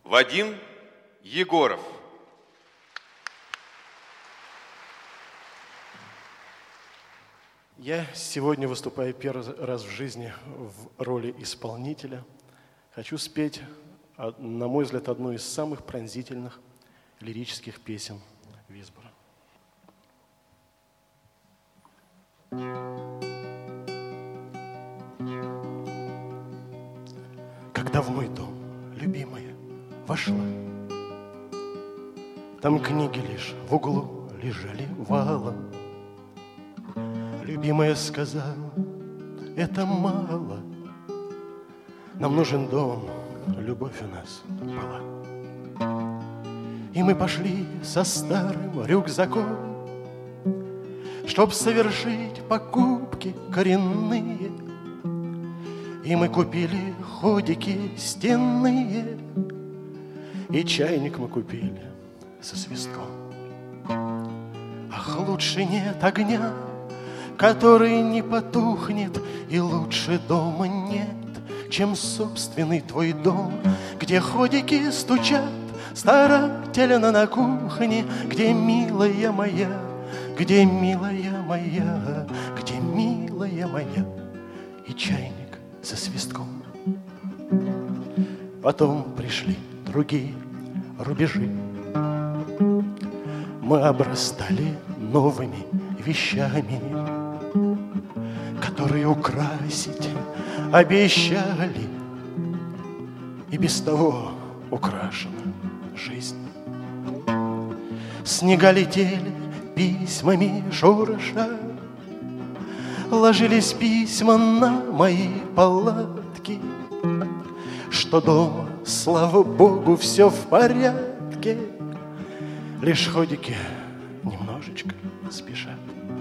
Вадим Егоров. Я сегодня выступаю первый раз в жизни в роли исполнителя. Хочу спеть, на мой взгляд, одну из самых пронзительных лирических песен Висбора. Когда в мой дом любимая вошла, там книги лишь в углу лежали валом. Любимая сказала, это мало, нам нужен дом, любовь у нас была. И мы пошли со старым рюкзаком, чтоб совершить покупки коренные. И мы купили ходики стенные, и чайник мы купили со свистком. Ах, лучше нет огня, который не потухнет, и лучше дома нет, чем собственный твой дом, где ходики стучат старательно на кухне, где милая моя, где милая моя, где милая моя, и чайник со свистком. Потом пришли другие рубежи, мы обрастали новыми вещами, которые украсить обещали, и без того украшена жизнь. Снега летели письмами шороша, ложились письма на мои палатки, что дома, слава Богу, все в порядке, лишь ходики немножечко спешат.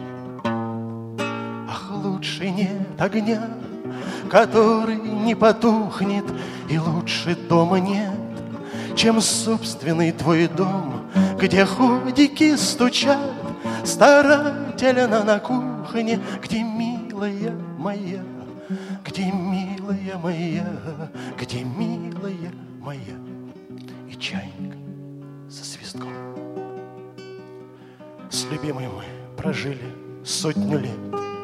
Ах, лучше нет огня, который не потухнет, и лучше дома нет, чем собственный твой дом, где ходики стучат старательно на кухне, где милая моя, где милая моя, где милая моя, и чайник со свистком. С любимой мы прожили 100 лет.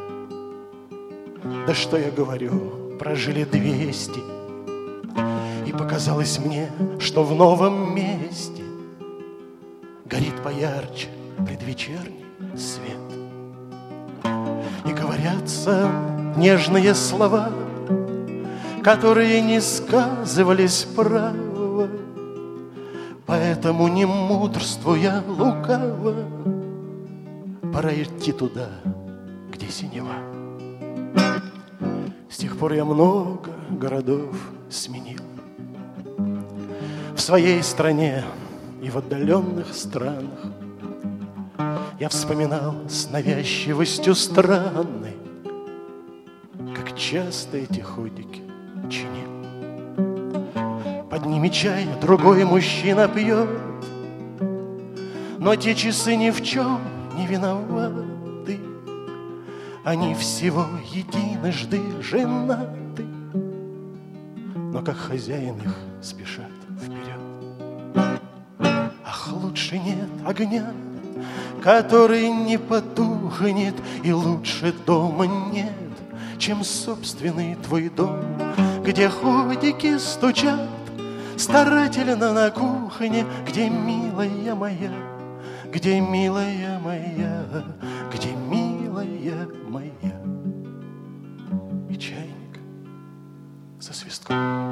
Да что я говорю, прожили 200. И показалось мне, что в новом месте горит поярче предвечерний свет. И говорятся нежные слова, которые не сказывались право, поэтому, не мудрствуя лукаво, пора идти туда, где синева. С тех пор я много городов сменил. В своей стране и в отдаленных странах я вспоминал с навязчивостью странной, как часто эти ходики чинил. Под ними чай другой мужчина пьет, но те часы ни в чем не виноваты, они всего единожды женаты, но как хозяин их спешат вперед. Ах, лучше нет огня, который не потухнет, и лучше дома нет, чем собственный твой дом, где ходики стучат старательно на кухне, где милая моя, где милая моя, где милая моя, и чайник со свистком.